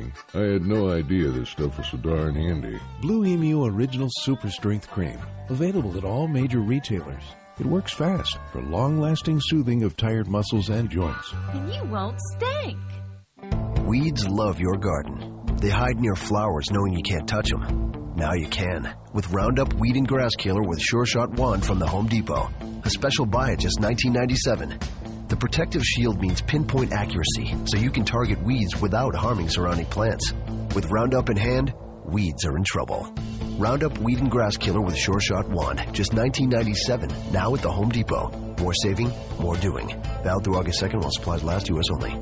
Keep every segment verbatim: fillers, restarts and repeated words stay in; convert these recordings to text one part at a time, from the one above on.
man. I had no idea this stuff was so darn handy. Blue Emu Original Super Strength Cream. Available at all major retailers. It works fast for long-lasting soothing of tired muscles and joints. And you won't stink. Weeds love your garden. They hide near flowers knowing you can't touch them. Now you can with Roundup Weed and Grass Killer with Sure Shot Wand from the Home Depot. A special buy at just nineteen ninety-seven dollars. The protective shield means pinpoint accuracy, so you can target weeds without harming surrounding plants. With Roundup in hand, weeds are in trouble. Roundup Weed and Grass Killer with Sure Shot Wand, just nineteen ninety-seven dollars, now at the Home Depot. More saving, more doing. Valid through August second while supplies last, U S only.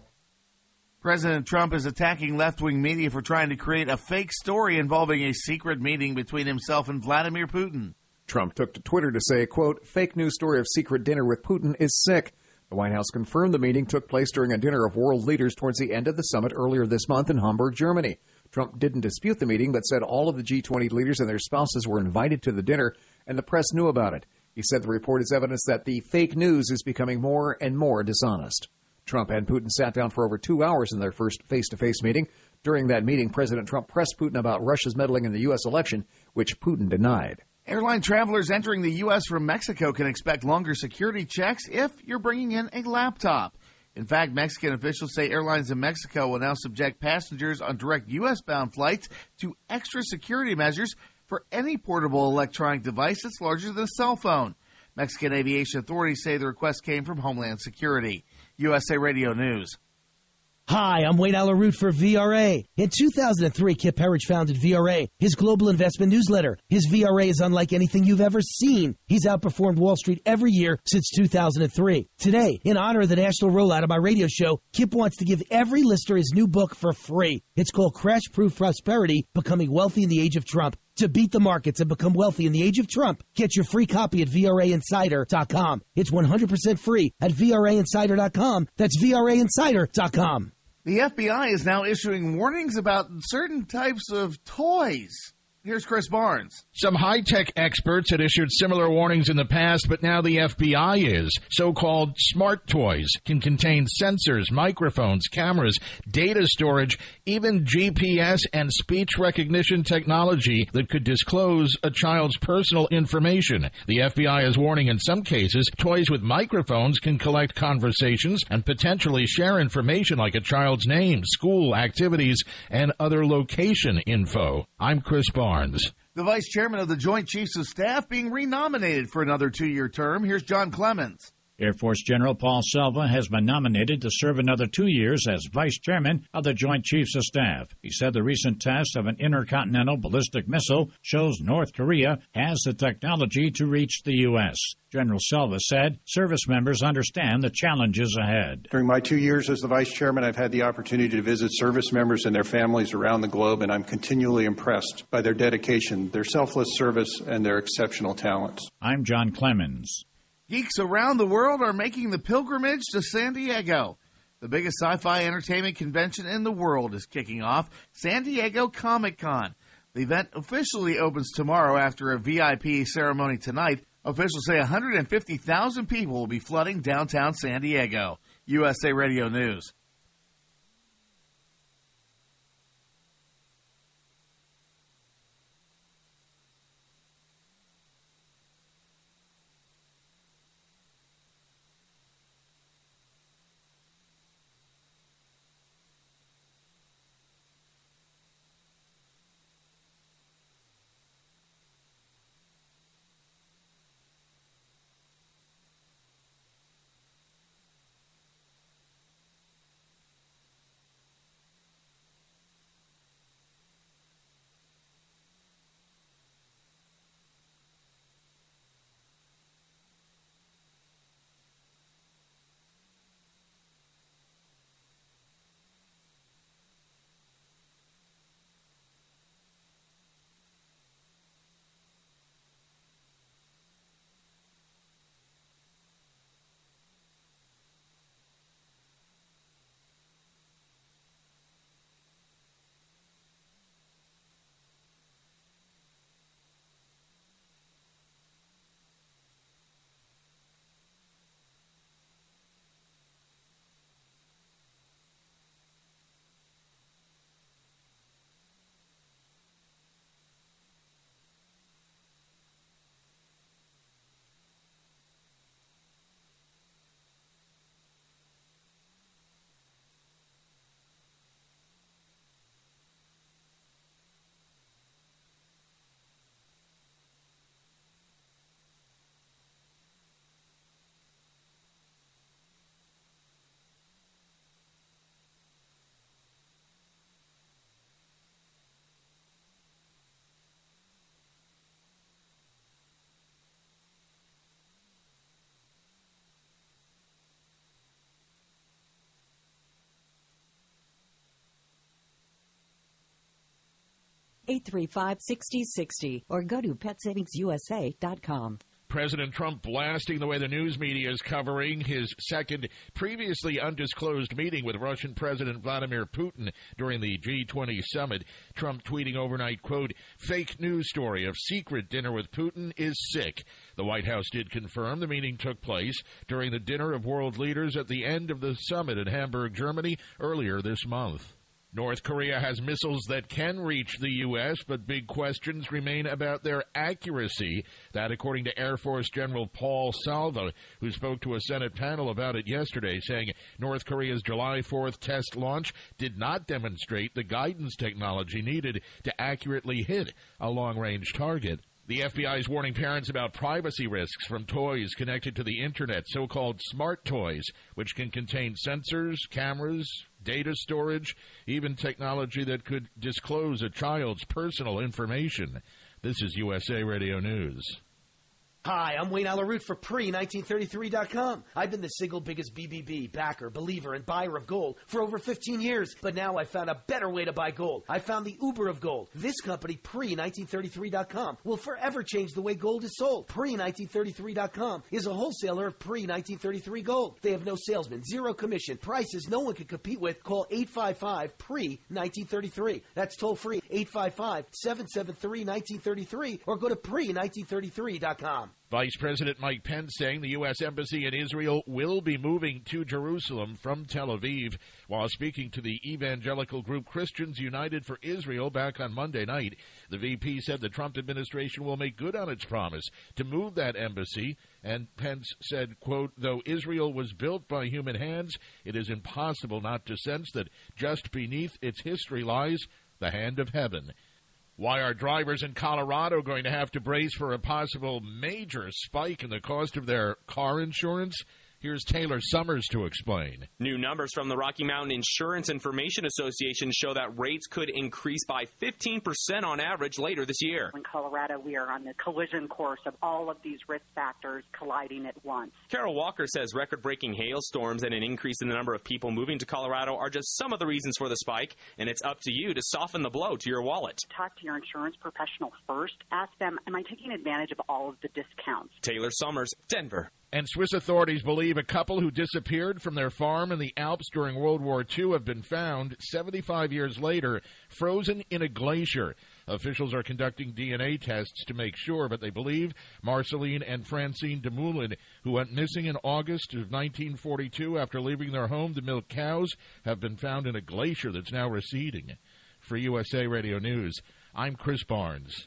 President Trump is attacking left-wing media for trying to create a fake story involving a secret meeting between himself and Vladimir Putin. Trump took to Twitter to say, quote, fake news story of secret dinner with Putin is sick. The White House confirmed the meeting took place during a dinner of world leaders towards the end of the summit earlier this month in Hamburg, Germany. Trump didn't dispute the meeting, but said all of the G twenty leaders and their spouses were invited to the dinner, and the press knew about it. He said the report is evidence that the fake news is becoming more and more dishonest. Trump and Putin sat down for over two hours in their first face-to-face meeting. During that meeting, President Trump pressed Putin about Russia's meddling in the U S election, which Putin denied. Airline travelers entering the U S from Mexico can expect longer security checks if you're bringing in a laptop. In fact, Mexican officials say airlines in Mexico will now subject passengers on direct U S-bound flights to extra security measures for any portable electronic device that's larger than a cell phone. Mexican aviation authorities say the request came from Homeland Security. U S A Radio News. Hi, I'm Wayne Alaroot for V R A. In two thousand three, Kip Herridge founded V R A, his global investment newsletter. His V R A is unlike anything you've ever seen. He's outperformed Wall Street every year since two thousand three. Today, in honor of the national rollout of my radio show, Kip wants to give every listener his new book for free. It's called Crash Proof Prosperity, Becoming Wealthy in the Age of Trump. To beat the markets and become wealthy in the age of Trump, get your free copy at V R A insider dot com. It's one hundred percent free at V R A insider dot com. That's V R A insider dot com. The F B I is now issuing warnings about certain types of toys. Here's Chris Barnes. Some high-tech experts had issued similar warnings in the past, but now the F B I is. So-called smart toys can contain sensors, microphones, cameras, data storage, even G P S and speech recognition technology that could disclose a child's personal information. The F B I is warning in some cases, toys with microphones can collect conversations and potentially share information like a child's name, school, activities, and other location info. I'm Chris Barnes. The vice chairman of the Joint Chiefs of Staff being renominated for another two-year term. Here's John Clemens. Air Force General Paul Selva has been nominated to serve another two years as Vice Chairman of the Joint Chiefs of Staff. He said the recent test of an intercontinental ballistic missile shows North Korea has the technology to reach the U S. General Selva said service members understand the challenges ahead. During my two years as the Vice Chairman, I've had the opportunity to visit service members and their families around the globe, and I'm continually impressed by their dedication, their selfless service, and their exceptional talents. I'm John Clemens. Geeks around the world are making the pilgrimage to San Diego. The biggest sci-fi entertainment convention in the world is kicking off, San Diego Comic-Con. The event officially opens tomorrow after a V I P ceremony tonight. Officials say one hundred fifty thousand people will be flooding downtown San Diego. U S A Radio News. eight three five, six zero six zero or go to pet savings U S A dot com. President Trump blasting the way the news media is covering his second previously undisclosed meeting with Russian President Vladimir Putin during the G twenty summit. Trump tweeting overnight, quote, fake news story of secret dinner with Putin is sick. The White House did confirm the meeting took place during the dinner of world leaders at the end of the summit in Hamburg, Germany earlier this month. North Korea has missiles that can reach the U S, but big questions remain about their accuracy. That, according to Air Force General Paul Salva, who spoke to a Senate panel about it yesterday, saying North Korea's July fourth test launch did not demonstrate the guidance technology needed to accurately hit a long-range target. The F B I is warning parents about privacy risks from toys connected to the Internet, so-called smart toys, which can contain sensors, cameras, data storage, even technology that could disclose a child's personal information. This is U S A Radio News. Hi, I'm Wayne Alaroot for pre nineteen thirty-three dot com. I've been the single biggest B B B, backer, believer, and buyer of gold for over fifteen years, but now I found a better way to buy gold. I found the Uber of gold. This company, pre nineteen thirty-three dot com, will forever change the way gold is sold. pre nineteen thirty-three dot com is a wholesaler of pre nineteen thirty-three gold. They have no salesman, zero commission, prices no one can compete with. Call eight five five, pre nineteen thirty-three. That's toll free, eight five five, seven seven three, one nine three three, or go to pre nineteen thirty-three dot com. Vice President Mike Pence saying the U S Embassy in Israel will be moving to Jerusalem from Tel Aviv. While speaking to the evangelical group Christians United for Israel back on Monday night, the V P said the Trump administration will make good on its promise to move that embassy. And Pence said, quote, though Israel was built by human hands, it is impossible not to sense that just beneath its history lies the hand of heaven. Why are drivers in Colorado going to have to brace for a possible major spike in the cost of their car insurance? Here's Taylor Summers to explain. New numbers from the Rocky Mountain Insurance Information Association show that rates could increase by fifteen percent on average later this year. In Colorado, we are on the collision course of all of these risk factors colliding at once. Carol Walker says record-breaking hailstorms and an increase in the number of people moving to Colorado are just some of the reasons for the spike, and it's up to you to soften the blow to your wallet. Talk to your insurance professional first. Ask them, am I taking advantage of all of the discounts? Taylor Summers, Denver. And Swiss authorities believe a couple who disappeared from their farm in the Alps during World War Two have been found seventy-five years later, frozen in a glacier. Officials are conducting D N A tests to make sure, but they believe Marceline and Francine Demoulin, who went missing in August of nineteen forty-two after leaving their home to milk cows, have been found in a glacier that's now receding. For U S A Radio News, I'm Chris Barnes.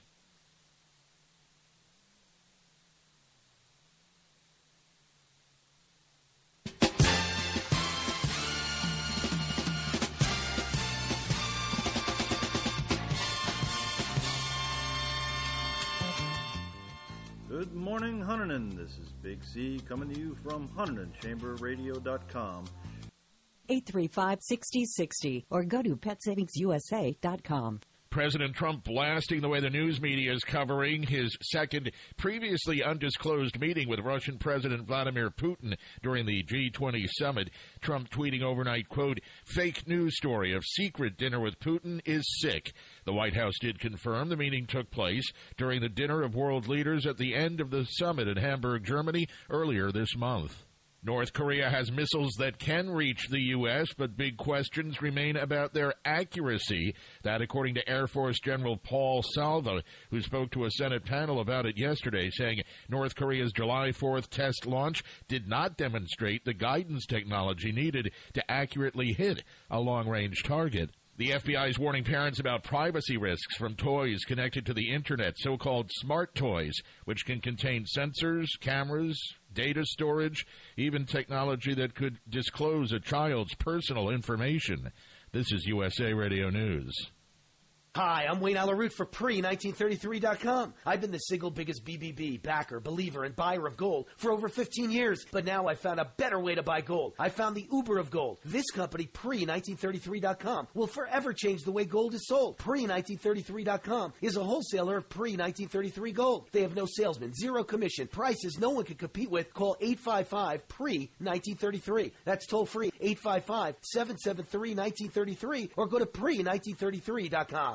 Good morning, Huntington. This is Big C coming to you from Huntington Chamber Radio dot com. eight three five, six zero six zero or go to pet savings U S A dot com. President Trump blasting the way the news media is covering his second previously undisclosed meeting with Russian President Vladimir Putin during the G twenty summit. Trump tweeting overnight, quote, fake news story of secret dinner with Putin is sick. The White House did confirm the meeting took place during the dinner of world leaders at the end of the summit in Hamburg, Germany earlier this month. North Korea has missiles that can reach the U S, but big questions remain about their accuracy. That, according to Air Force General Paul Salva, who spoke to a Senate panel about it yesterday, saying North Korea's July fourth test launch did not demonstrate the guidance technology needed to accurately hit a long-range target. The F B I is warning parents about privacy risks from toys connected to the Internet, so-called smart toys, which can contain sensors, cameras, data storage, even technology that could disclose a child's personal information. This is U S A Radio News. Hi, I'm Wayne Alaroot for pre nineteen thirty-three dot com. I've been the single biggest B B B, backer, believer, and buyer of gold for over fifteen years, but now I found a better way to buy gold. I found the Uber of gold. This company, pre nineteen thirty-three dot com, will forever change the way gold is sold. pre nineteen thirty-three dot com is a wholesaler of pre nineteen thirty-three gold. They have no salesman, zero commission, prices no one can compete with. Call eight five five, pre nineteen thirty-three. That's toll free, eight five five, seven seven three, one nine three three, or go to pre nineteen thirty-three dot com.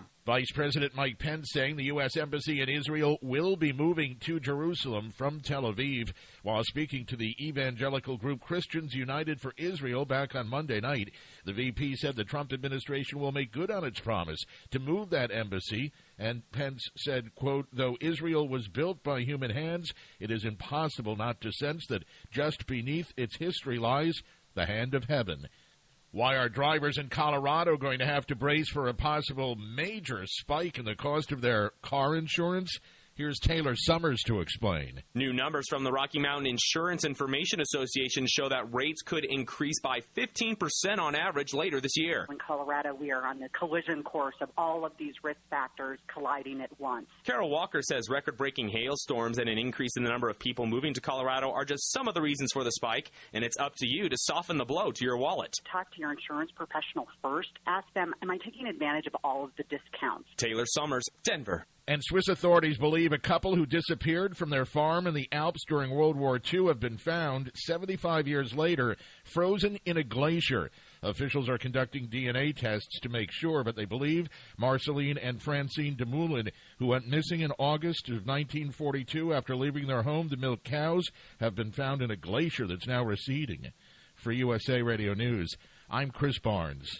Vice President Mike Pence saying the U S. Embassy in Israel will be moving to Jerusalem from Tel Aviv. While speaking to the evangelical group Christians United for Israel back on Monday night, the V P said the Trump administration will make good on its promise to move that embassy. And Pence said, quote, though Israel was built by human hands, it is impossible not to sense that just beneath its history lies the hand of heaven. Why are drivers in Colorado going to have to brace for a possible major spike in the cost of their car insurance? Here's Taylor Summers to explain. New numbers from the Rocky Mountain Insurance Information Association show that rates could increase by fifteen percent on average later this year. In Colorado, we are on the collision course of all of these risk factors colliding at once. Carol Walker says record-breaking hailstorms and an increase in the number of people moving to Colorado are just some of the reasons for the spike, and it's up to you to soften the blow to your wallet. Talk to your insurance professional first. Ask them, am I taking advantage of all of the discounts? Taylor Summers, Denver. And Swiss authorities believe a couple who disappeared from their farm in the Alps during World War Two have been found seventy-five years later, frozen in a glacier. Officials are conducting D N A tests to make sure, but they believe Marceline and Francine Demoulin, who went missing in August of nineteen forty-two after leaving their home to milk cows, have been found in a glacier that's now receding. For U S A Radio News, I'm Chris Barnes.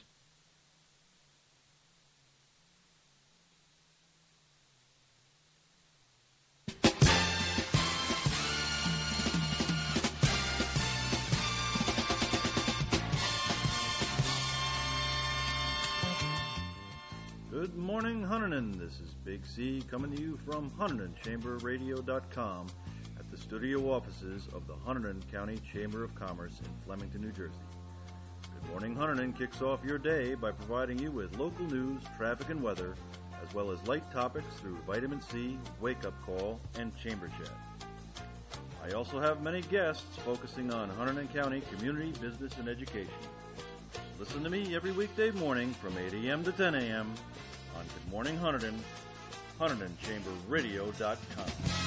Good morning, Huntington. This is Big C coming to you from Huntington Chamber Radio dot com at the studio offices of the Huntington County Chamber of Commerce in Flemington, New Jersey. Good morning, Huntington kicks off your day by providing you with local news, traffic, and weather, as well as light topics through Vitamin C, Wake Up Call, and Chamber Chat. I also have many guests focusing on Huntington County community, business, and education. Listen to me every weekday morning from eight a.m. to ten a.m. on Good Morning Huntington, Huntington Chamber Radio dot com.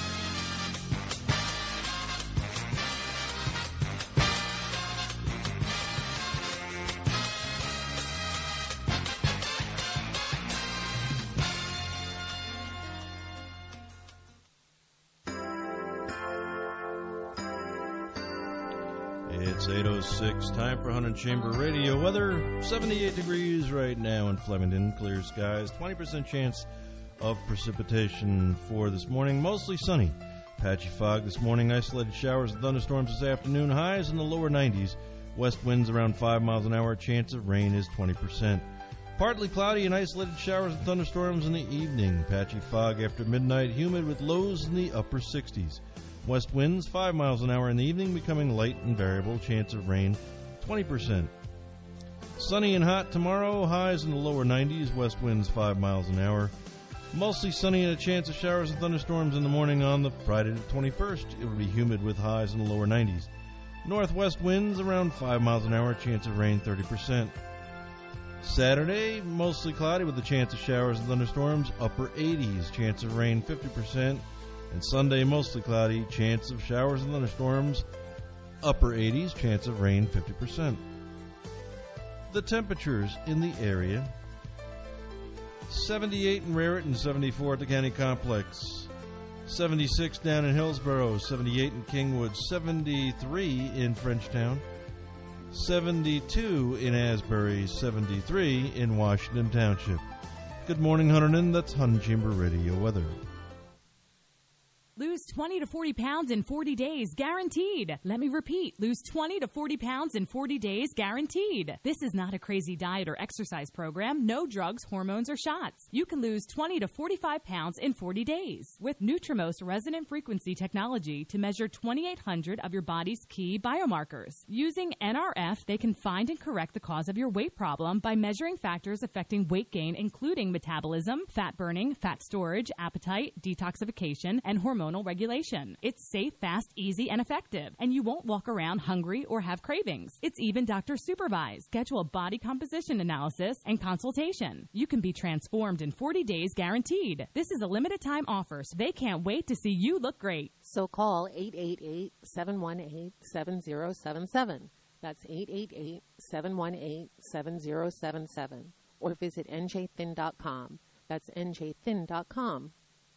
It's eight oh six, time for Huntington Chamber Radio. Weather, seventy-eight degrees right now in Flemington. Clear skies, twenty percent chance of precipitation for this morning. Mostly sunny. Patchy fog this morning. Isolated showers and thunderstorms this afternoon. Highs in the lower nineties. West winds around five miles an hour. Chance of rain is twenty percent. Partly cloudy and isolated showers and thunderstorms in the evening. Patchy fog after midnight. Humid with lows in the upper sixties. West winds five miles an hour in the evening, becoming light and variable. Chance of rain twenty percent. Sunny and hot tomorrow. Highs in the lower nineties. West winds five miles an hour. Mostly sunny and a chance of showers and thunderstorms in the morning on the Friday the twenty-first. It will be humid with highs in the lower nineties. Northwest winds around five miles an hour. Chance of rain thirty percent. Saturday, mostly cloudy with a chance of showers and thunderstorms. Upper eighties. Chance of rain fifty percent. And Sunday, mostly cloudy, chance of showers and thunderstorms, upper eighties, chance of rain fifty percent. The temperatures in the area, seventy-eight in Raritan, seventy-four at the County Complex, seventy-six down in Hillsborough, seventy-eight in Kingwood, seventy-three in Frenchtown, seventy-two in Asbury, seventy-three in Washington Township. Good morning, Huntington. That's Huntington Chamber Radio weather. Lose twenty to forty pounds in forty days, guaranteed. Let me repeat, lose twenty to forty pounds in forty days, guaranteed. This is not a crazy diet or exercise program. No drugs, hormones, or shots. You can lose twenty to forty-five pounds in forty days with Nutrimost resonant frequency technology to measure twenty-eight hundred of your body's key biomarkers. Using N R F, they can find and correct the cause of your weight problem by measuring factors affecting weight gain, including metabolism, fat burning, fat storage, appetite, detoxification, and hormonal regulation. It's safe, fast, easy, and effective, and you won't walk around hungry or have cravings. It's even doctor supervised. Schedule a body composition analysis and consultation. You can be transformed in forty days, guaranteed. This is a limited time offer, so they can't wait to see you look great. So call eight eight eight, seven one eight, seven zero seven seven. That's eight eight eight, seven one eight, seven zero seven seven. Or visit N J thin dot com. That's N J thin dot com.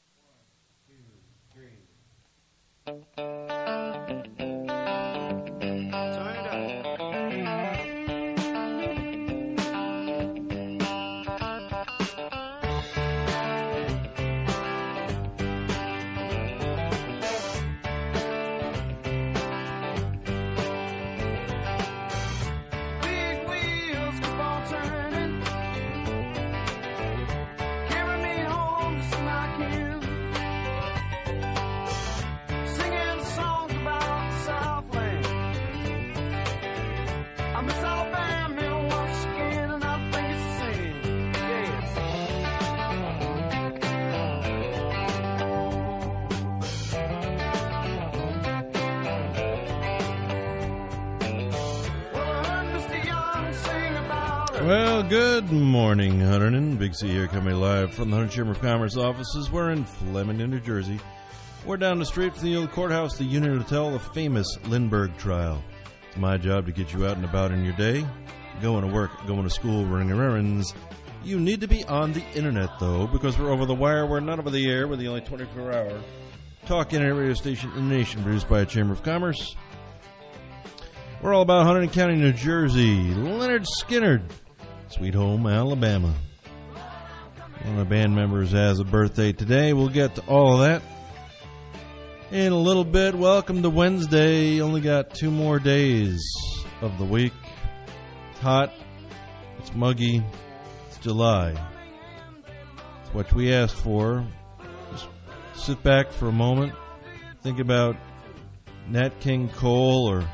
Well, good morning, Hunterton. Big C here, coming live from the Hunter Chamber of Commerce offices. We're in Flemington, New Jersey. We're down the street from the old courthouse, the Union Hotel, the famous Lindbergh trial. It's my job to get you out and about in your day, going to work, going to school, running errands. You need to be on the internet, though, because we're over the wire. We're not over the air. We're the only twenty-four hour talk internet radio station in the nation, produced by a Chamber of Commerce. We're all about Hunterdon County, New Jersey. Leonard Skinner, Sweet Home, Alabama. One of the band members has a birthday today. We'll get to all of that in a little bit. Welcome to Wednesday. Only got two more days of the week. It's hot. It's muggy. It's July. It's what we asked for. Just sit back for a moment. Think about Nat King Cole or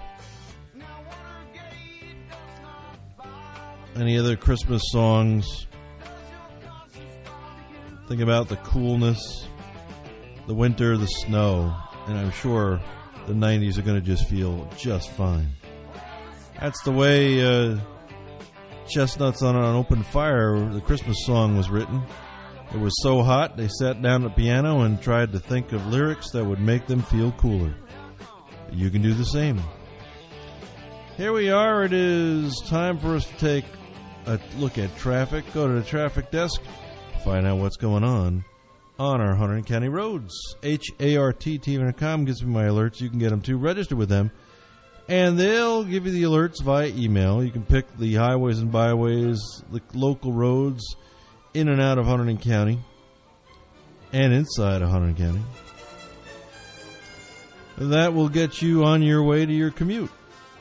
any other Christmas songs. Think about the coolness, the winter, the snow, and I'm sure the nineties are going to just feel just fine. That's the way uh, Chestnuts on an Open Fire, the Christmas song, was written. It was so hot, they sat down at the piano and tried to think of lyrics that would make them feel cooler. You can do the same. Here we are. It is time for us to take a look at traffic. Go to the traffic desk, find out what's going on on our Hunterdon County roads. H A R T T V dot com gives me my alerts. You can get them too. Register with them, and they'll give you the alerts via email. You can pick the highways and byways, the local roads in and out of Hunterdon County and inside of Hunterdon County. That will get you on your way to your commute.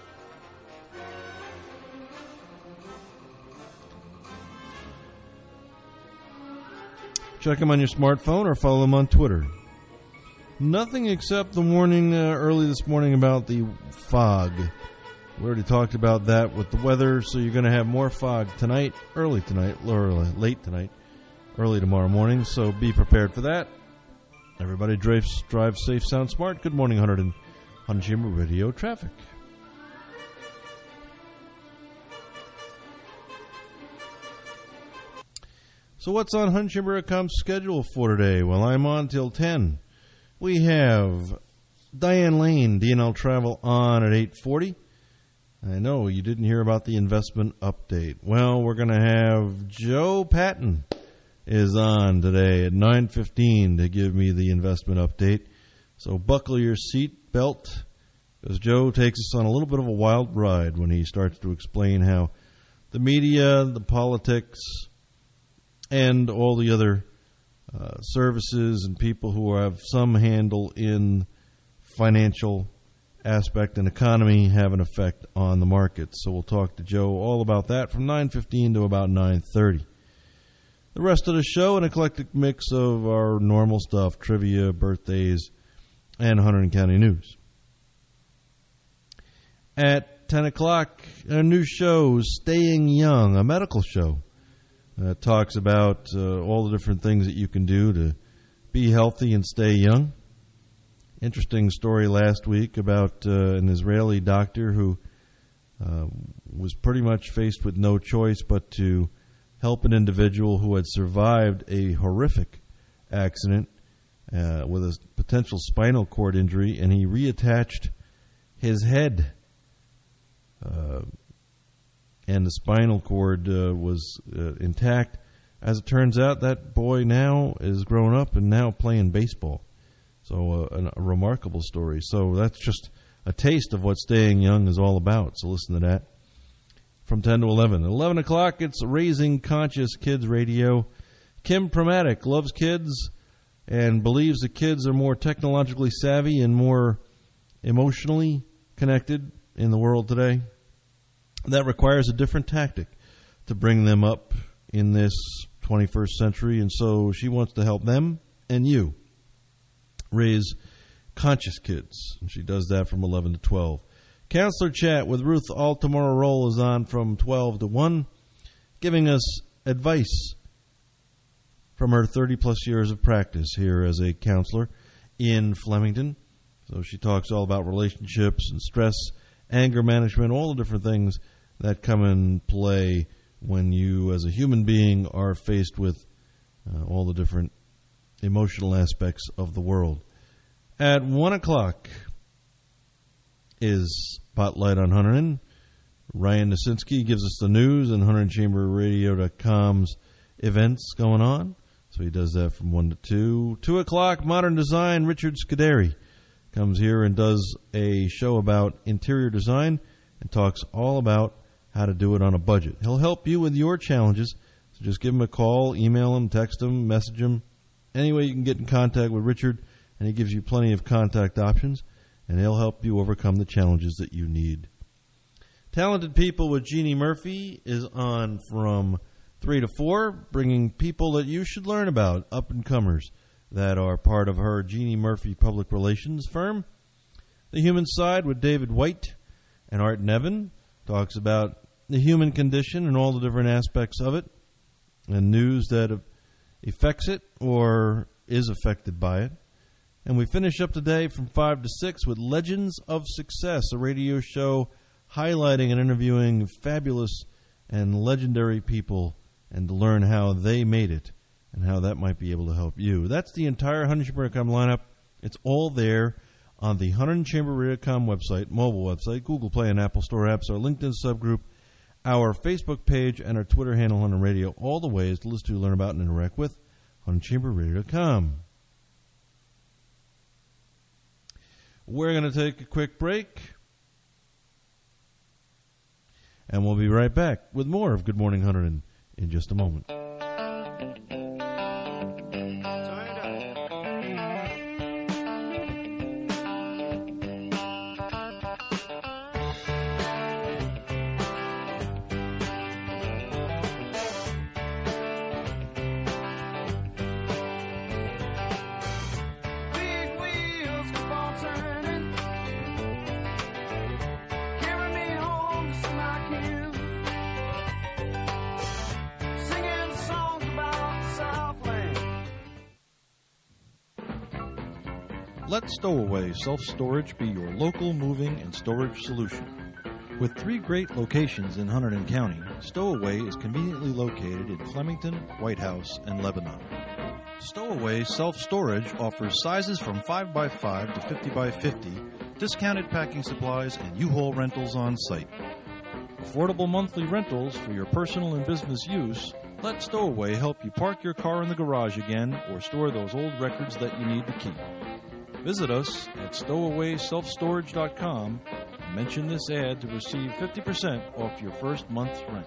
Check them on your smartphone or follow them on Twitter. Nothing except the warning uh, early this morning about the fog. We already talked about that with the weather, so you're going to have more fog tonight, early tonight, or late tonight, early tomorrow morning, so be prepared for that. Everybody drive, drive safe, sound smart. Good morning, Hunterdon, Hunterdon Chamber Radio Traffic. So what's on Hunterdon Chamber dot com's schedule for today? Well, I'm on till ten. We have Diane Lane, D N L Travel, on at eight forty. I know you didn't hear about the investment update. Well, we're going to have Joe Patton is on today at nine fifteen to give me the investment update. So buckle your seat belt, because Joe takes us on a little bit of a wild ride when he starts to explain how the media, the politics, and all the other uh, services and people who have some handle in financial aspect and economy have an effect on the markets. So we'll talk to Joe all about that from nine fifteen to about nine thirty. The rest of the show, an eclectic mix of our normal stuff, trivia, birthdays, and Hunterdon County news. At ten o'clock, a new show, Staying Young, a medical show. Uh, talks about uh, all the different things that you can do to be healthy and stay young. Interesting story last week about uh, an Israeli doctor who uh, was pretty much faced with no choice but to help an individual who had survived a horrific accident uh, with a potential spinal cord injury, and he reattached his head. Uh, and the spinal cord uh, was uh, intact, as it turns out, that boy now is grown up and now playing baseball. So uh, a, a remarkable story. So that's just a taste of what staying young is all about. So listen to that. From ten to eleven. At eleven o'clock, it's Raising Conscious Kids Radio. Kim Pramatic loves kids and believes that kids are more technologically savvy and more emotionally connected in the world today. That requires a different tactic to bring them up in this twenty-first century, and so she wants to help them and you raise conscious kids. And she does that from eleven to twelve. Counselor Chat with Ruth Altamora-Roll is on from twelve to one, giving us advice from her thirty-plus years of practice here as a counselor in Flemington. So she talks all about relationships and stress, anger management, all the different things that come in play when you, as a human being, are faced with uh, all the different emotional aspects of the world. At one o'clock is Spotlight on Hunterdon. Ryan Nasinski gives us the news and Hunterdon Chamber Radio dot com's events going on. So he does that from one to two. Two o'clock, Modern Design. Richard Scuderi comes here and does a show about interior design and talks all about how to do it on a budget. He'll help you with your challenges. So just give him a call, email him, text him, message him. Any way you can get in contact with Richard, and he gives you plenty of contact options, and he'll help you overcome the challenges that you need. Talented People with Jeannie Murphy is on from three to four, bringing people that you should learn about, up-and-comers that are part of her Jeannie Murphy Public Relations firm. The Human Side with David White and Art Nevin talks about the human condition and all the different aspects of it and news that affects it or is affected by it. And we finish up today from five to six with Legends of Success, a radio show highlighting and interviewing fabulous and legendary people and to learn how they made it and how that might be able to help you. That's the entire Hunterdon Chamber dot com lineup. It's all there on the Hunterdon Chamber Radio dot com website, mobile website, Google Play and Apple Store apps, our LinkedIn subgroup, our Facebook page, and our Twitter handle, Hunterdon Radio. All the ways to listen to, learn about, and interact with Hunterdon Chamber Radio dot com. We're going to take a quick break, and we'll be right back with more of Good Morning Hunterdon in just a moment. Let Stowaway Self-Storage be your local moving and storage solution. With three great locations in Hunterdon County, Stowaway is conveniently located in Flemington, White House, and Lebanon. Stowaway Self-Storage offers sizes from five by five to fifty by fifty, discounted packing supplies, and U-Haul rentals on site. Affordable monthly rentals for your personal and business use. Let Stowaway help you park your car in the garage again or store those old records that you need to keep. Visit us at stowaway self storage dot com and mention this ad to receive fifty percent off your first month's rent.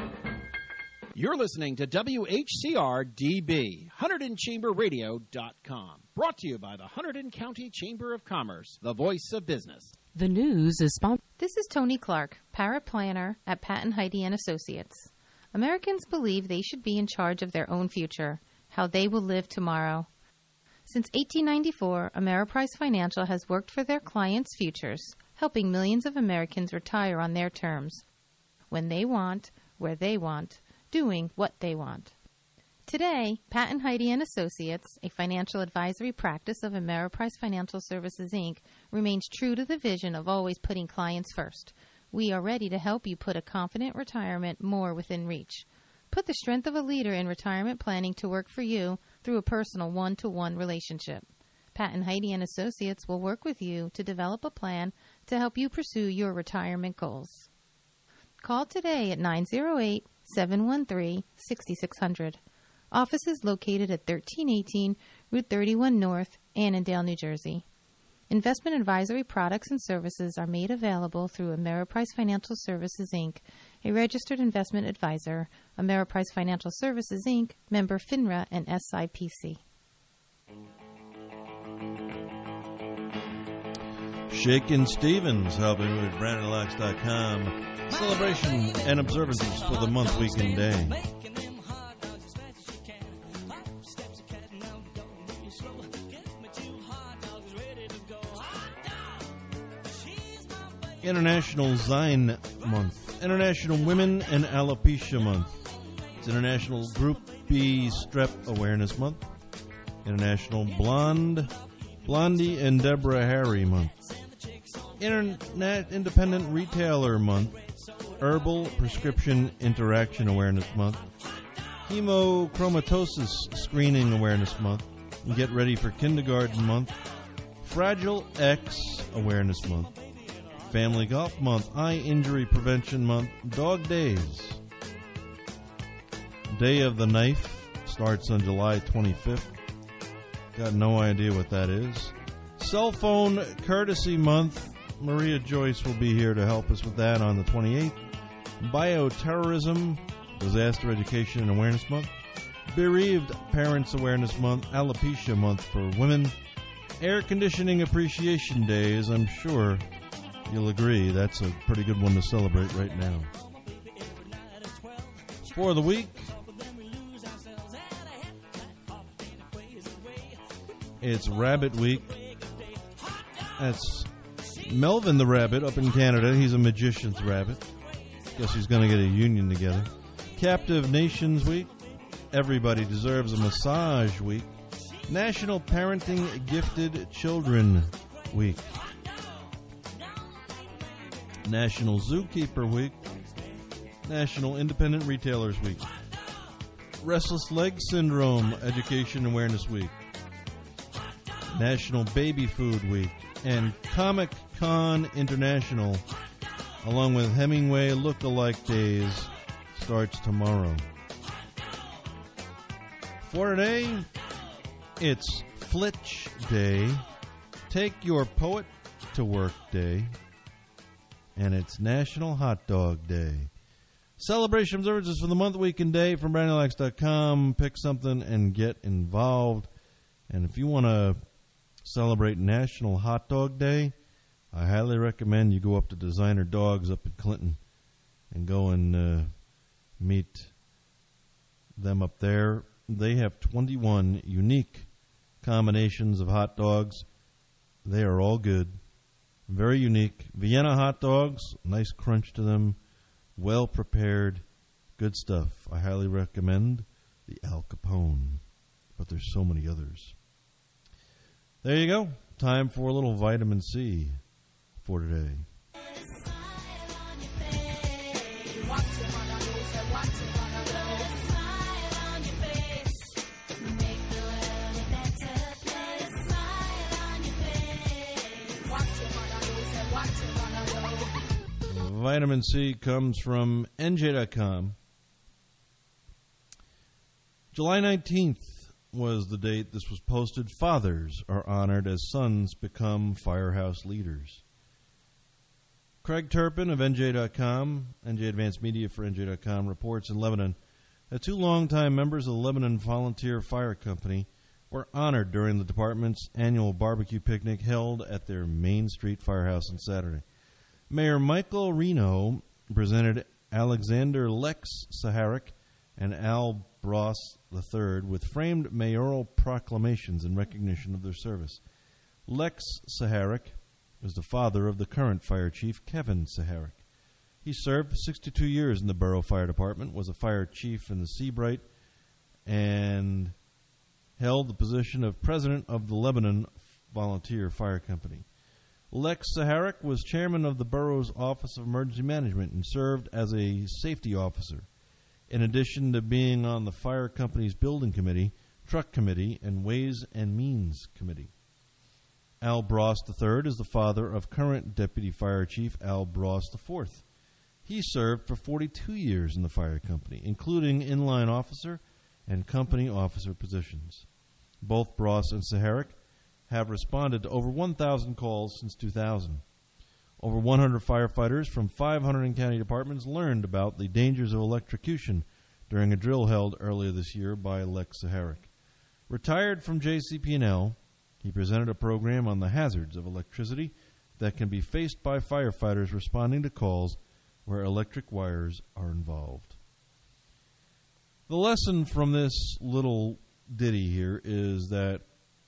You're listening to W H C R D B, Hunterdon Chamber Radio dot com. Brought to you by the Hunterdon County Chamber of Commerce, the voice of business. The news is sponsored. This is Tony Clark, paraplanner at Patton Heidi and Associates. Americans believe they should be in charge of their own future, how they will live tomorrow. Since eighteen ninety-four, Ameriprise Financial has worked for their clients' futures, helping millions of Americans retire on their terms, when they want, where they want, doing what they want. Today, Patton Heidi and Associates, a financial advisory practice of Ameriprise Financial Services, Incorporated, remains true to the vision of always putting clients first. We are ready to help you put a confident retirement more within reach. Put the strength of a leader in retirement planning to work for you through a personal one-to-one relationship. Patton Heidi and Associates will work with you to develop a plan to help you pursue your retirement goals. Call today at nine zero eight, seven one three, six six zero zero. Offices located at thirteen eighteen Route thirty-one North, Annandale, New Jersey. Investment advisory products and services are made available through Ameriprise Financial Services, Incorporated, a registered investment advisor. Ameriprise Financial Services, Incorporated, member FINRA and S I P C. Shakin' Stevens helping with Brandon Locks dot com. Celebration and observances for the month, week, and day. International Zyme Month, International Women and Alopecia Month, it's International Group B Strep Awareness Month, International Blonde, Blondie and Deborah Harry Month, Internet Independent Retailer Month, Herbal Prescription Interaction Awareness Month, Hemochromatosis Screening Awareness Month, Get Ready for Kindergarten Month, Fragile X Awareness Month, Family Golf Month, Eye Injury Prevention Month, Dog Days. Day of the Knife starts on July twenty-fifth. Got no idea what that is. Cell Phone Courtesy Month. Maria Joyce will be here to help us with that on the twenty-eighth. Bioterrorism, Disaster Education and Awareness Month. Bereaved Parents Awareness Month, Alopecia Month for women. Air Conditioning Appreciation Day, as I'm sure you'll agree, that's a pretty good one to celebrate right now. For the week, it's Rabbit Week. That's Melvin the Rabbit up in Canada. He's a magician's rabbit. Guess he's going to get a union together. Captive Nations Week. Everybody Deserves a Massage Week. National Parenting Gifted Children Week. National Zookeeper Week, National Independent Retailers Week, Restless Leg Syndrome Education Awareness Week, National Baby Food Week, and Comic Con International, along with Hemingway Look-alike Days, starts tomorrow. For today, it's Flitch Day, Take Your Poet to Work Day, and it's National Hot Dog Day. Celebration observances for the month, week, and day from Brandon Locks dot com. Pick something and get involved. And if you want to celebrate National Hot Dog Day, I highly recommend you go up to Designer Dogs up in Clinton and go and uh, meet them up there. They have twenty-one unique combinations of hot dogs. They are all good. Very unique. Vienna hot dogs, nice crunch to them, well prepared, good stuff. I highly recommend the Al Capone, but there's so many others. There you go. Time for a little vitamin C for today. Vitamin C comes from N J dot com. July nineteenth was the date this was posted. Fathers are honored as sons become firehouse leaders. Craig Turpin of N J dot com, N J Advanced Media for N J dot com, reports in Lebanon that two longtime members of the Lebanon Volunteer Fire Company were honored during the department's annual barbecue picnic held at their Main Street firehouse on Saturday. Mayor Michael Reno presented Alexander Lex Saharik and Al Bross the third with framed mayoral proclamations in recognition of their service. Lex Saharik was the father of the current fire chief, Kevin Saharik. He served for sixty-two years in the borough fire department, was a fire chief in the Seabright, and held the position of president of the Lebanon Volunteer Fire Company. Lex Saharik was chairman of the borough's Office of Emergency Management and served as a safety officer, in addition to being on the fire company's building committee, truck committee, and Ways and Means committee. Al Bross the third is the father of current Deputy Fire Chief Al Bross the fourth. He served for forty-two years in the fire company, including inline officer and company officer positions. Both Bross and Saharic have responded to over one thousand calls since two thousand. Over one hundred firefighters from five hundred county departments learned about the dangers of electrocution during a drill held earlier this year by Lex Saharic. Retired from J C P and L, he presented a program on the hazards of electricity that can be faced by firefighters responding to calls where electric wires are involved. The lesson from this little ditty here is that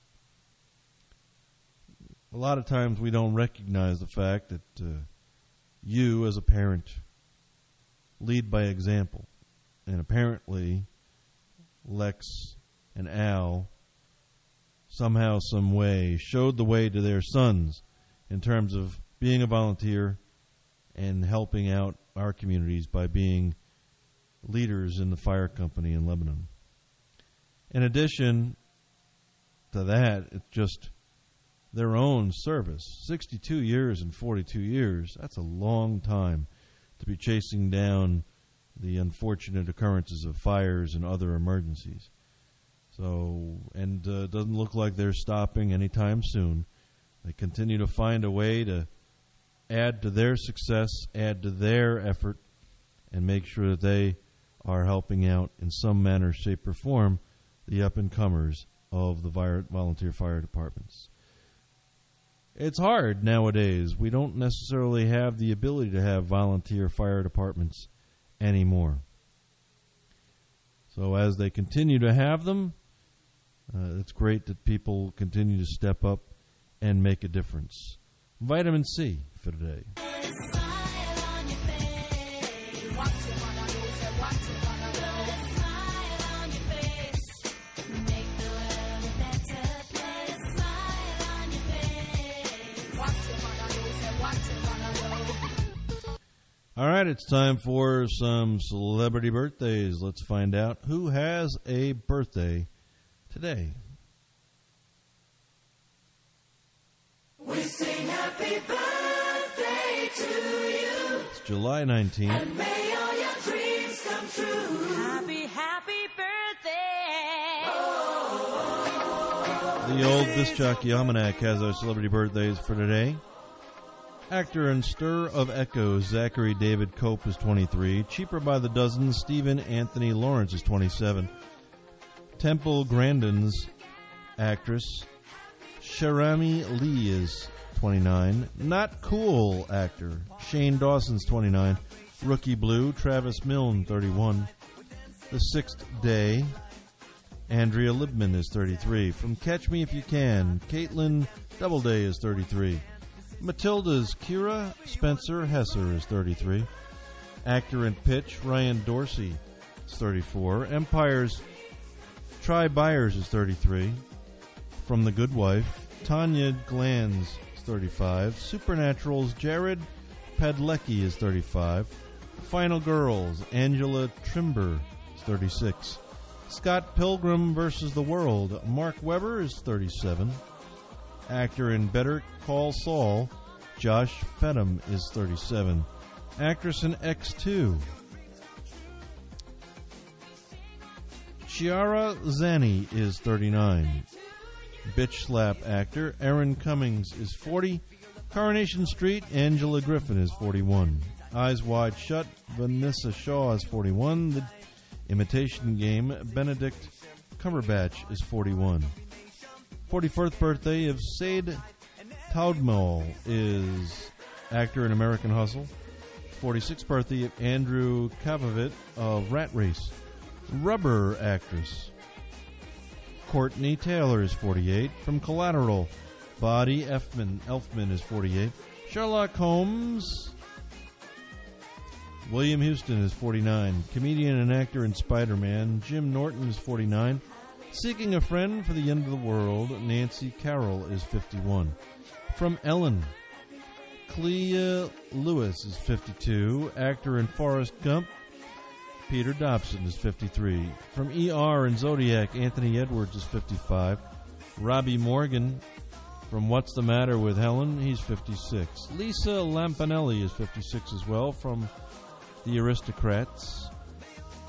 a lot of times we don't recognize the fact that uh, you, as a parent, lead by example. And apparently, Lex and Al somehow, some way, showed the way to their sons in terms of being a volunteer and helping out our communities by being leaders in the fire company in Lebanon. In addition to that, it's just their own service. sixty-two years and forty-two years, that's a long time to be chasing down the unfortunate occurrences of fires and other emergencies. So, and uh, it doesn't look like they're stopping anytime soon. They continue to find a way to add to their success, add to their effort, and make sure that they are helping out in some manner, shape, or form the up-and-comers of the volunteer fire departments. It's hard nowadays. We don't necessarily have the ability to have volunteer fire departments anymore. So as they continue to have them, uh, it's great that people continue to step up and make a difference. Vitamin C for today. All right, it's time for some celebrity birthdays. Let's find out who has a birthday today. We sing happy birthday to you. It's July nineteenth. And may all your dreams come true. Happy, happy birthday. Oh. The old disc jockey almanac has our celebrity birthdays for today. Actor and stir of echoes Zachary David Cope is twenty-three. Cheaper by the dozen Stephen Anthony Lawrence is twenty-seven. Temple Grandin's actress Sharami Lee is twenty-nine. Not Cool actor Shane Dawson's twenty-nine. Rookie Blue Travis Milne thirty-one. The Sixth Day Andrea Libman is thirty-three. From Catch Me If You Can Caitlin Doubleday is thirty-three. Matilda's Kira Spencer Hesser is thirty-three. Actor in Pitch Ryan Dorsey is thirty-four. Empire's Try Byers is thirty-three. From The Good Wife Tanya Glanz is thirty-five. Supernatural's Jared Padalecki is thirty-five. Final Girls Angela Trimber is thirty-six. Scott Pilgrim versus the World Mark Webber is thirty-seven. Actor in Better Call Saul, Josh Fedham is thirty-seven. Actress in X two, Chiara Zanni is thirty-nine. Bitch Slap actor Aaron Cummings is forty. Coronation Street, Angela Griffin is forty-one. Eyes Wide Shut, Vanessa Shaw is forty-one. The Imitation Game, Benedict Cumberbatch is forty-one. forty-first birthday of Said Taudmal is actor in American Hustle. forty-sixth birthday of Andrew Kavovit of Rat Race. Rubber actress Courtney Taylor is forty-eight. From Collateral, Bodie Elfman, Elfman is forty-eight. Sherlock Holmes, William Houston is forty-nine. Comedian and actor in Spider-Man, Jim Norton is forty-nine. Seeking a Friend for the End of the World, Nancy Carroll is fifty-one. From Ellen, Clea Lewis is fifty-two. Actor in Forrest Gump, Peter Dobson is fifty-three. From E R and Zodiac, Anthony Edwards is fifty-five. Robbie Morgan from What's the Matter with Helen, he's fifty-six. Lisa Lampanelli is fifty-six as well. From The Aristocrats,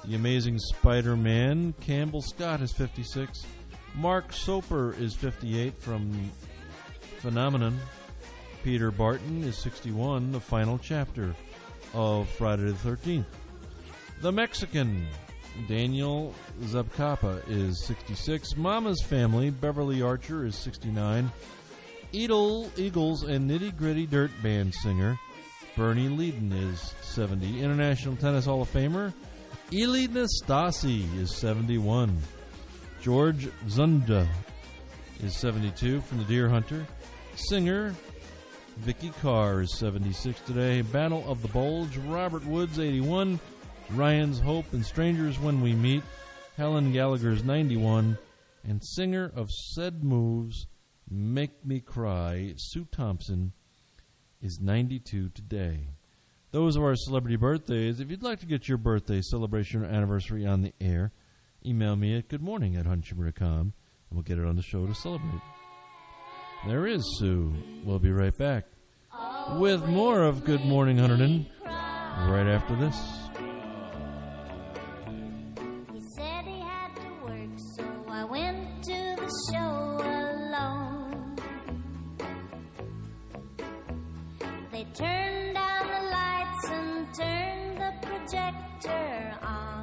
The Amazing Spider-Man. Campbell Scott is fifty-six. Mark Soper is fifty-eight from Phenomenon. Peter Barton is sixty-one, the final chapter of Friday the thirteenth. The Mexican, Daniel Zabcapa is sixty-six. Mama's Family, Beverly Archer is sixty-nine. Eagle, Eagles and Nitty Gritty Dirt Band singer Bernie Leadon is seventy. International Tennis Hall of Famer Ilie Nastase is seventy-one. George Zunda is seventy-two from The Deer Hunter. Singer Vicky Carr is seventy-six today. Battle of the Bulge, Robert Woods, eighty-one. Ryan's Hope and Strangers When We Meet, Helen Gallagher's ninety-one. And singer of Said Moves, Make Me Cry, Sue Thompson, is ninety-two today. Those are our celebrity birthdays. If you'd like to get your birthday celebration or anniversary on the air, email me at goodmorning at hunchamber dot com, and we'll get it on the show to celebrate. There is Sue. We'll be right back with more of Good Morning Hunterdon right after this. He said he had to work, so I went to the show alone. They turned down the lights and turned the projector on.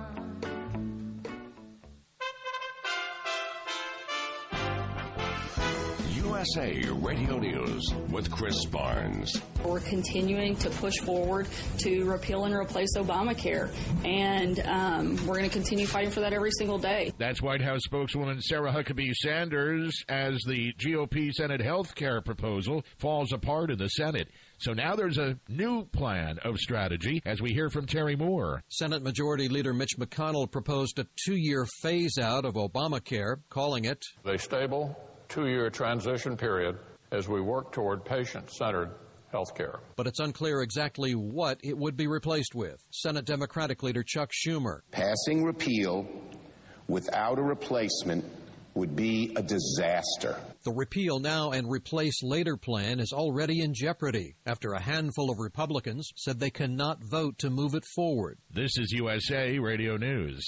U S A Radio News with Chris Barnes. We're continuing to push forward to repeal and replace Obamacare, and um, we're going to continue fighting for that every single day. That's White House spokeswoman Sarah Huckabee Sanders as the G O P Senate health care proposal falls apart in the Senate. So now there's a new plan of strategy, as we hear from Terry Moore. Senate Majority Leader Mitch McConnell proposed a two-year phase-out of Obamacare, calling it a stable two-year transition period as we work toward patient-centered health care. But it's unclear exactly what it would be replaced with. Senate Democratic Leader Chuck Schumer. Passing repeal without a replacement would be a disaster. The repeal now and replace later plan is already in jeopardy after a handful of Republicans said they cannot vote to move it forward. This is U S A Radio News.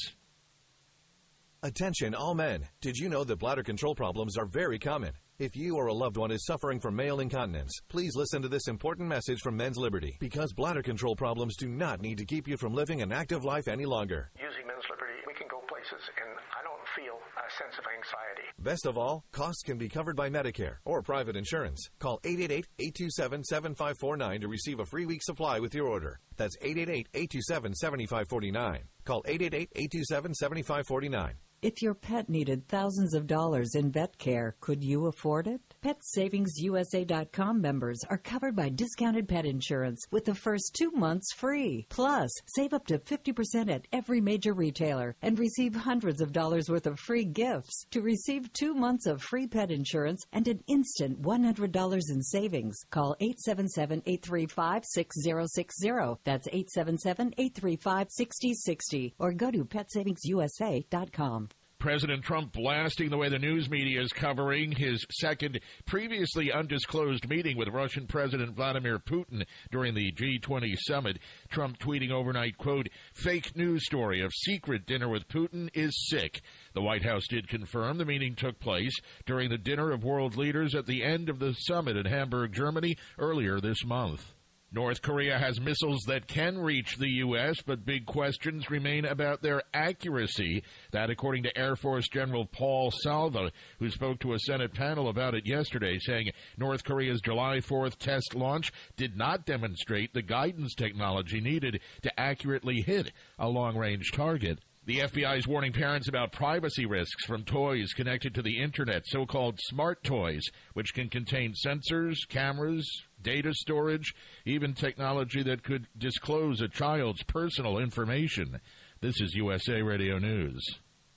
Attention all men. Did you know that bladder control problems are very common? If you or a loved one is suffering from male incontinence, please listen to this important message from Men's Liberty, because bladder control problems do not need to keep you from living an active life any longer. Using Men's Liberty, we can go places, and I don't feel a sense of anxiety. Best of all, costs can be covered by Medicare or private insurance. Call eight eight eight, eight two seven, seven five four nine to receive a free week supply with your order. That's eight eight eight, eight two seven, seven five four nine. Call eight eight eight, eight two seven, seven five four nine. If your pet needed thousands of dollars in vet care, could you afford it? Pet Savings U S A dot com members are covered by discounted pet insurance with the first two months free. Plus, save up to fifty percent at every major retailer and receive hundreds of dollars worth of free gifts. To receive two months of free pet insurance and an instant one hundred dollars in savings, call eight seven seven, eight three five, six zero six zero. That's eight seven seven, eight three five, six zero six zero. Or go to pet savings U S A dot com. President Trump blasting the way the news media is covering his second previously undisclosed meeting with Russian President Vladimir Putin during the G twenty summit. Trump tweeting overnight, quote, "Fake news story of secret dinner with Putin is sick." The White House did confirm the meeting took place during the dinner of world leaders at the end of the summit in Hamburg, Germany, earlier this month. North Korea has missiles that can reach the U S, but big questions remain about their accuracy. That, according to Air Force General Paul Salva, who spoke to a Senate panel about it yesterday, saying North Korea's July fourth test launch did not demonstrate the guidance technology needed to accurately hit a long-range target. The F B I is warning parents about privacy risks from toys connected to the Internet, so-called smart toys, which can contain sensors, cameras, data storage, even technology that could disclose a child's personal information. This is U S A Radio News.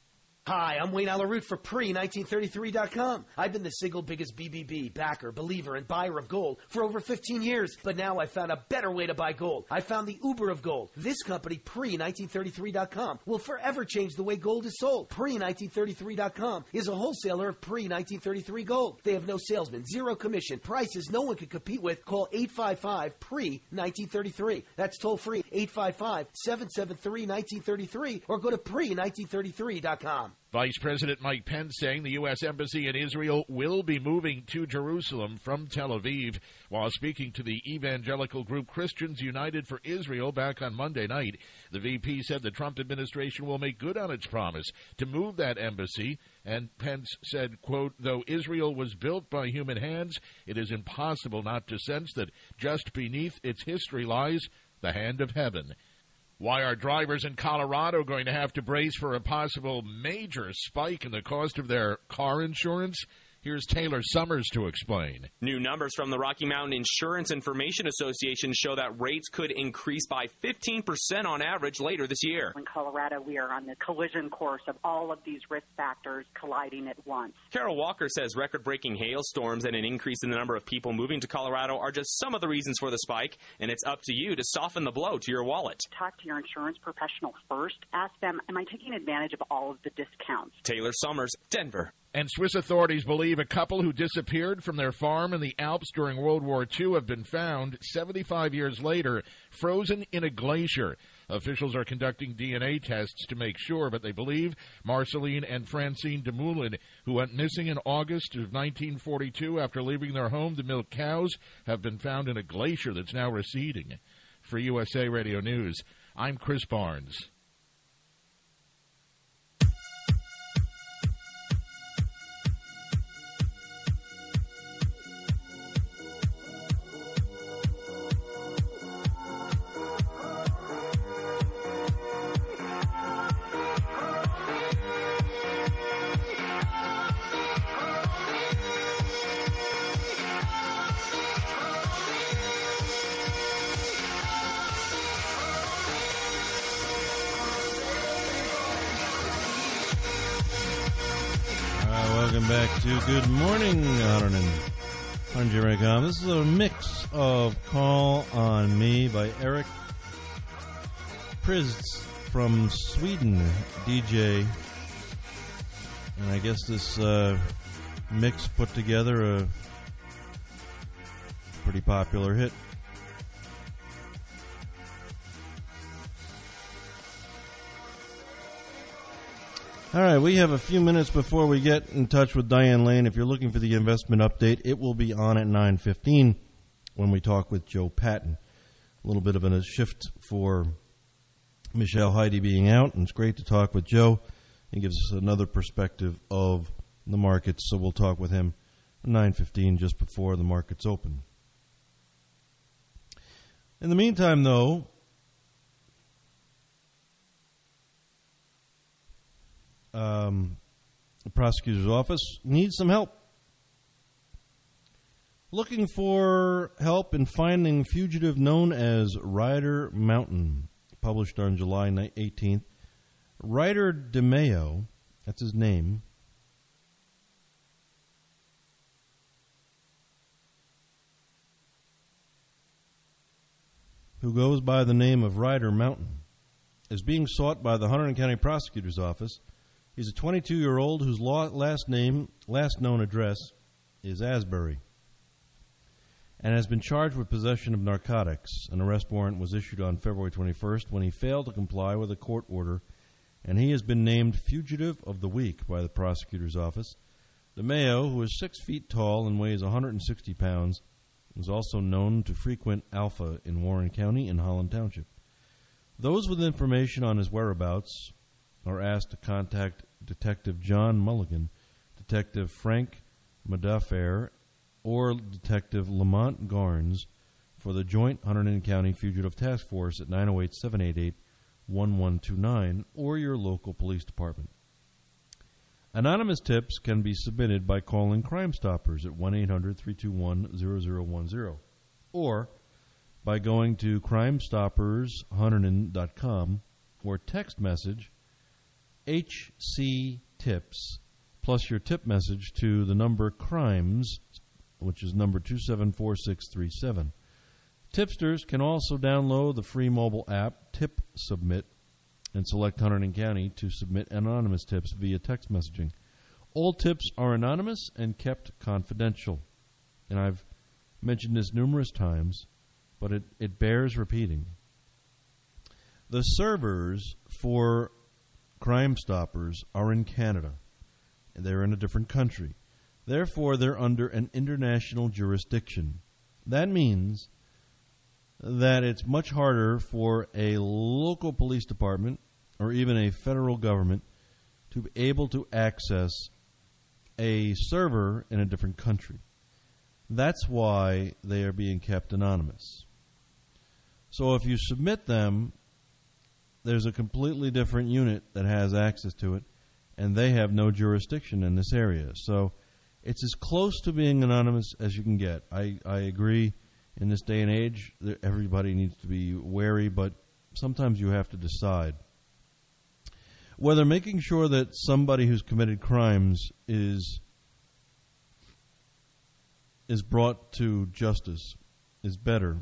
Hi, I'm Wayne Alaroot for pre nineteen thirty-three dot com. I've been the single biggest B B B, backer, believer, and buyer of gold for over fifteen years. But now I found a better way to buy gold. I found the Uber of gold. This company, pre nineteen thirty-three dot com, will forever change the way gold is sold. pre nineteen thirty-three dot com is a wholesaler of pre nineteen thirty-three gold. They have no salesman, zero commission, prices no one can compete with. Call eight five five pre nineteen thirty-three. That's toll free, eight five five, seven seven three, one nine three three, or go to pre nineteen thirty-three dot com. Vice President Mike Pence saying the U S. Embassy in Israel will be moving to Jerusalem from Tel Aviv. While speaking to the evangelical group Christians United for Israel back on Monday night, the V P said the Trump administration will make good on its promise to move that embassy. And Pence said, quote, though Israel was built by human hands, it is impossible not to sense that just beneath its history lies the hand of heaven. Why are drivers in Colorado going to have to brace for a possible major spike in the cost of their car insurance? Here's Taylor Summers to explain. New numbers from the Rocky Mountain Insurance Information Association show that rates could increase by fifteen percent on average later this year. In Colorado, we are on the collision course of all of these risk factors colliding at once. Carol Walker says record-breaking hailstorms and an increase in the number of people moving to Colorado are just some of the reasons for the spike, and it's up to you to soften the blow to your wallet. Talk to your insurance professional first. Ask them, am I taking advantage of all of the discounts? Taylor Summers, Denver. And Swiss authorities believe a couple who disappeared from their farm in the Alps during World War Two have been found seventy-five years later, frozen in a glacier. Officials are conducting D N A tests to make sure, but they believe Marceline and Francine Demoulin, who went missing in August of nineteen forty-two after leaving their home to milk cows, have been found in a glacier that's now receding. For U S A Radio News, I'm Chris Barnes. Back to Good Morning, Arnon. I'm Jerry Com. This is a mix of Call on Me by Eric Prydz from Sweden, D J. And I guess this uh, mix put together a pretty popular hit. All right, we have a few minutes before we get in touch with Diane Lane. If you're looking for the investment update, it will be on at nine fifteen when we talk with Joe Patton. A little bit of a shift for Michelle Heidi being out, and it's great to talk with Joe. He gives us another perspective of the markets, so we'll talk with him at nine fifteen just before the markets open. In the meantime, though, Um, the prosecutor's office needs some help. Looking for help in finding fugitive known as Ryder Mountain, published on July eighteenth. Ryder DeMeo, that's his name, who goes by the name of Ryder Mountain, is being sought by the Hunterdon County Prosecutor's Office. He's a twenty-two-year-old whose last name, last known address, is Asbury, and has been charged with possession of narcotics. An arrest warrant was issued on February twenty-first when he failed to comply with a court order, and he has been named Fugitive of the Week by the prosecutor's office. DeMeo, who is six feet tall and weighs one hundred sixty pounds, is also known to frequent Alpha in Warren County and Holland Township. Those with information on his whereabouts are asked to contact Detective John Mulligan, Detective Frank Madafair, or Detective Lamont Garnes for the Joint Hunterdon County Fugitive Task Force at nine oh eight, seven eight eight, one one two nine or your local police department. Anonymous tips can be submitted by calling Crime Stoppers at one eight hundred, three two one, zero zero one zero or by going to crime stoppers hunterdon dot com or text message H C tips, plus your tip message to the number CRIMES, which is number two seven four six three seven. Tipsters can also download the free mobile app Tip Submit and select Hunterdon County to submit anonymous tips via text messaging. All tips are anonymous and kept confidential. And I've mentioned this numerous times, but it, it bears repeating. The servers for Crime Stoppers are in Canada, and they're in a different country. Therefore, they're under an international jurisdiction. That means that it's much harder for a local police department or even a federal government to be able to access a server in a different country. That's why they are being kept anonymous. So if you submit them, there's a completely different unit that has access to it, and they have no jurisdiction in this area. So it's as close to being anonymous as you can get. I, I agree. In this day and age, everybody needs to be wary, but sometimes you have to decide whether making sure that somebody who's committed crimes is is brought to justice is better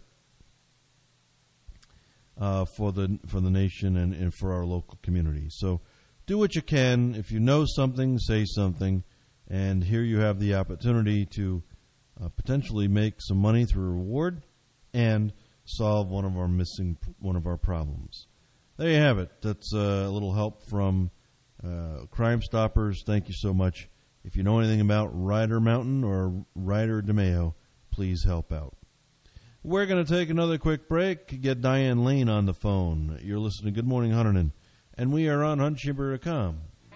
uh, for the for the nation and, and for our local community. So do what you can. If you know something, say something. And here you have the opportunity to Uh, potentially make some money through a reward and solve one of our missing one of our problems. There you have it. That's uh, a little help from uh, Crime Stoppers. Thank you so much. If you know anything about Ryder Mountain or Ryder DeMeo, please help out. We're going to take another quick break. Get Diane Lane on the phone. You're listening to Good Morning Hunterdon, and we are on hunt chamber dot com.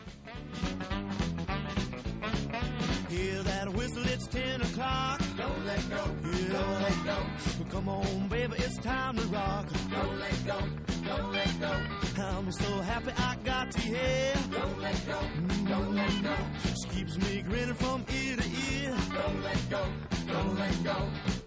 Hear that whistle, it's ten o'clock. Don't let go, yeah. Don't let go. Well, come on, baby, it's time to rock. Don't let go, don't let go. I'm so happy I got you here. Don't let go, mm-hmm. Don't let go. She keeps me grinning from ear to ear. Don't let go, don't let go.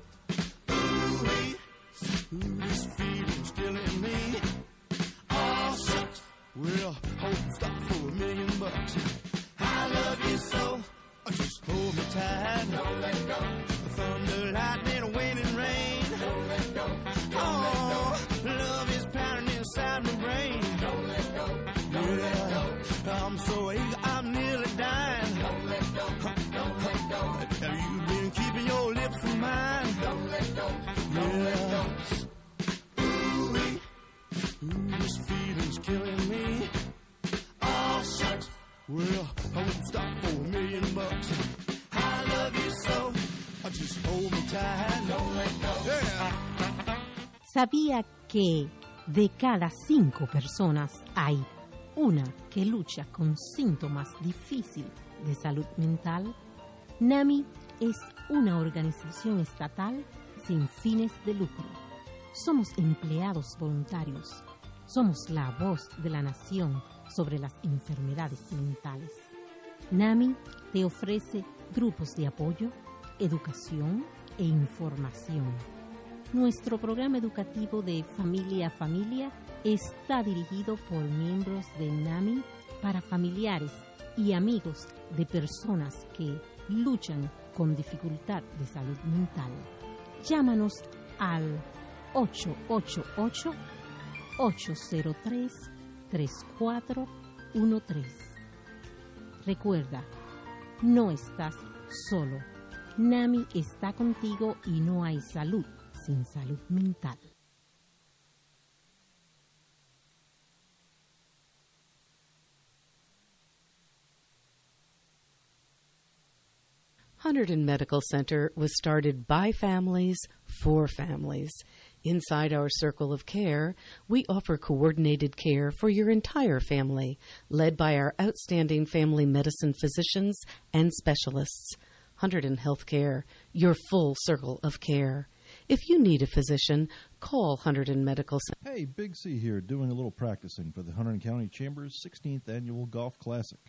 Ooh-wee, ooh, this feeling's killing me. Oh, shucks, well, hope stop for a million bucks. I love you so. Just hold me tight. Don't let go. Thunder, lightning, wind, and rain. Don't let go. Oh, love is pounding inside my brain. Don't let go. Don't yeah. let go. I'm so eager, I'm nearly dying. Don't let go. Don't let go. Have you been keeping your lips from mine? Don't let go. Don't yeah. let go. Ooh-wee. Ooh, this feeling's killing me. Oh, shucks. Well, I won't stop for a million bucks. I love you so. I just hold me tight. Don't let go. Yeah. ¿Sabía que de cada cinco personas hay una que lucha con síntomas difíciles de salud mental? NAMI es una organización estatal sin fines de lucro. Somos empleados voluntarios. Somos la voz de la nación sobre las enfermedades mentales. NAMI te ofrece grupos de apoyo, educación e información. Nuestro programa educativo de Familia a Familia está dirigido por miembros de NAMI para familiares y amigos de personas que luchan con dificultad de salud mental. Llámanos al ocho ocho ocho, ocho cero tres, tres cuatro uno tres. Recuerda, no estás solo. NAMI está contigo y no hay salud sin salud mental. Hunterdon Medical Center was started by families for families. Inside our circle of care, we offer coordinated care for your entire family, led by our outstanding family medicine physicians and specialists. Hunterdon Healthcare, your full circle of care. If you need a physician, call Hunterdon Medical Center. Hey, Big C here, doing a little practicing for the Hunterdon County Chamber's sixteenth Annual Golf Classic.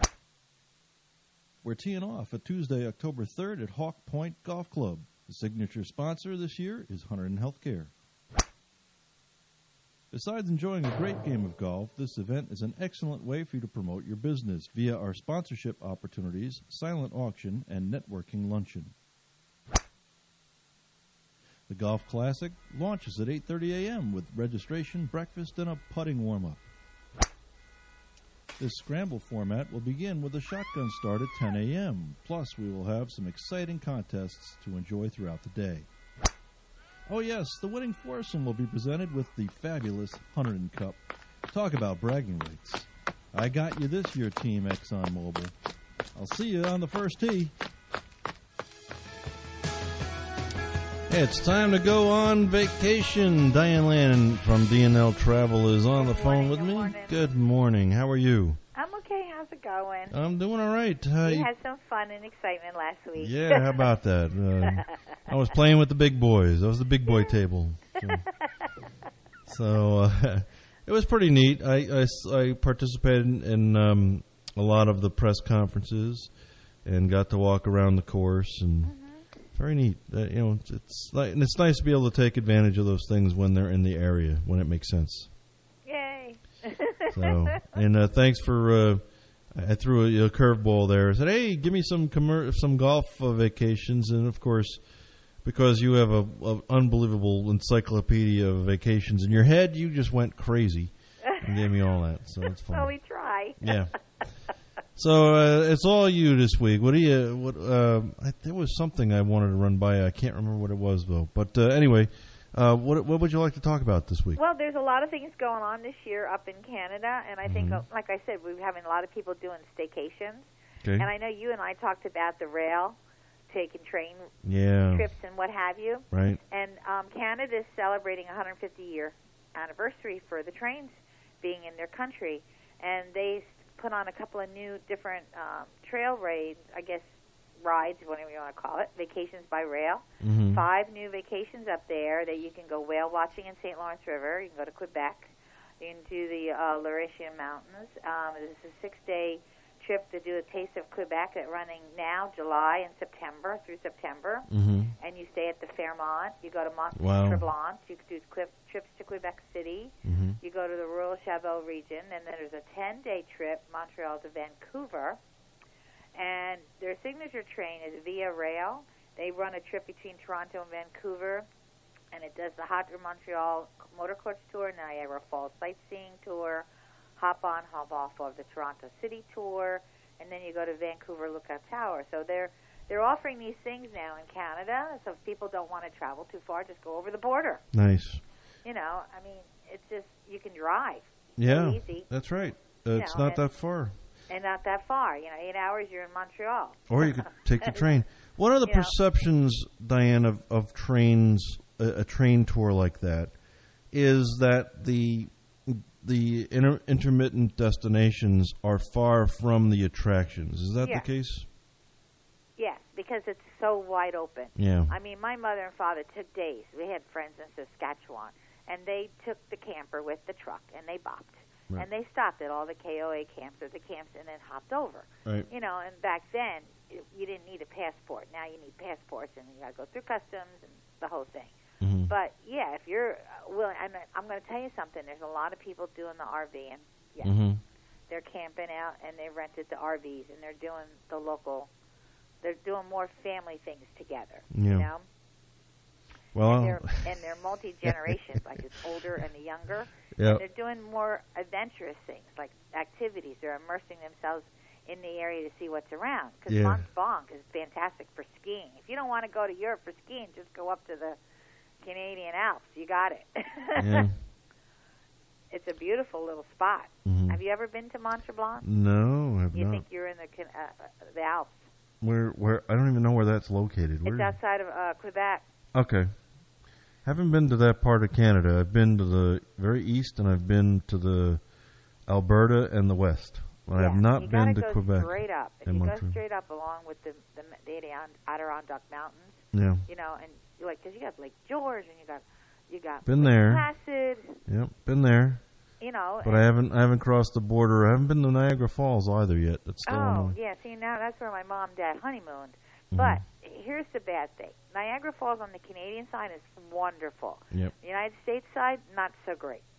We're teeing off a Tuesday, October third at Hawk Point Golf Club. The signature sponsor this year is Hunterdon Healthcare. Besides enjoying a great game of golf, this event is an excellent way for you to promote your business via our sponsorship opportunities, silent auction, and networking luncheon. The Golf Classic launches at eight thirty a.m. with registration, breakfast, and a putting warm-up. This scramble format will begin with a shotgun start at ten a.m. Plus, we will have some exciting contests to enjoy throughout the day. Oh yes, the winning foursome will be presented with the fabulous Hunterdon Cup. Talk about bragging rights. I got you this year, Team ExxonMobil. I'll see you on the first tee. Hey, it's time to go on vacation. Diane Lannon from D and L Travel is on the phone with me. Good morning. How are you? I'm okay. How's it going? I'm doing all right. How we you- had some fun and excitement last week. Yeah, how about that? Uh, I was playing with the big boys. That was the big boy table. So, so uh, it was pretty neat. I, I, I participated in, in um, a lot of the press conferences and got to walk around the course, and mm-hmm. very neat. Uh, you know, it's, it's like, and it's nice to be able to take advantage of those things when they're in the area, when it makes sense. Yay! So, and uh, thanks for. Uh, I threw a, a curveball there. I said, "Hey, give me some commer- some golf uh, vacations," and of course, because you have a, a unbelievable encyclopedia of vacations in your head, you just went crazy and gave me all that. So it's fun. Well, we try. Yeah. So uh, it's all you this week. What do you? What? Uh, I, there was something I wanted to run by. I can't remember what it was though. But uh, anyway, uh, what what would you like to talk about this week? Well, there's a lot of things going on this year up in Canada, and I think, Mm-hmm. like I said, we're having a lot of people doing staycations. Okay. And I know you and I talked about the rail, taking train Yeah. trips and what have you. Right. And um, Canada is celebrating a one hundred fifty year anniversary for the trains being in their country, and they put on a couple of new different um, trail raids, I guess rides, whatever you want to call it, vacations by rail. Mhm. Five new vacations up there that you can go whale watching in Saint Lawrence River. You can go to Quebec. You can do the uh, Laurentian Mountains. Um, this is a six-day trip to do a Taste of Quebec that's running now, July and September, through September. Mhm. And you stay at the Fairmont. You go to Mont Wow. Tremblant. You can do clip, trips to Quebec City. Mhm. You go to the Royal Chabot region. And then there's a ten-day trip, Montreal to Vancouver. And their signature train is Via Rail. They run a trip between Toronto and Vancouver, and it does the Hot to Montreal Motor Coach Tour, Niagara Falls Sightseeing Tour, hop on, hop off of the Toronto City Tour, and then you go to Vancouver Lookout Tower. So they're they're offering these things now in Canada. So if people don't want to travel too far, just go over the border. Nice. You know, I mean, it's just you can drive. Yeah. It's easy. That's right. Uh, You it's know, not and- that far. And not that far. You know, eight hours you're in Montreal. Or you could take the train. What are the You know. perceptions, Diane, of, of trains, a, a train tour like that, is that the the inter- intermittent destinations are far from the attractions. Is that Yeah. the case? Yes, because it's so wide open. Yeah. I mean, my mother and father took days. We had friends in Saskatchewan, and they took the camper with the truck, and they bopped. Right. And they stopped at all the K O A camps or the camps and then hopped over. Right. You know, and back then, it, you didn't need a passport. Now you need passports, and you got to go through customs and the whole thing. Mm-hmm. But, yeah, if you're uh, willing, I'm, I'm going to tell you something. There's a lot of people doing the RVing. Yes. Mm-hmm. They're camping out, and they rented the R Vs, and they're doing the local, they're doing more family things together, Yeah. you know? Well, and they're, and they're multi-generations, like the older and the younger. Yep. And they're doing more adventurous things, like activities. They're immersing themselves in the area to see what's around. Because Yeah. Mont Blanc is fantastic for skiing. If you don't want to go to Europe for skiing, just go up to the Canadian Alps. You got it. Yeah. It's a beautiful little spot. Mhm. Have you ever been to Mont Blanc? No, I have You not. think you're in the Can- uh, the Alps? Where? Where? I don't even know where that's located. Where? It's outside of uh, Quebec. Okay. Haven't been to that part of Canada. I've been to the very east, and I've been to the Alberta and the west. But I have Yeah, not you been gotta to go Quebec. straight up. If and you go Montreal. straight up along with the the, the Adiron- Adirondack Mountains, Yeah. you know, and you like because you got Lake George and you got you got Been Lake there. Placid, Yep, been there. you know. But and- I haven't I haven't crossed the border. I haven't been to Niagara Falls either yet. That's still on Oh, the way. yeah. See, now that's where my mom and dad honeymooned. Mhm. But here's the bad thing: Niagara Falls on the Canadian side is wonderful. Yep. The United States side, not so great.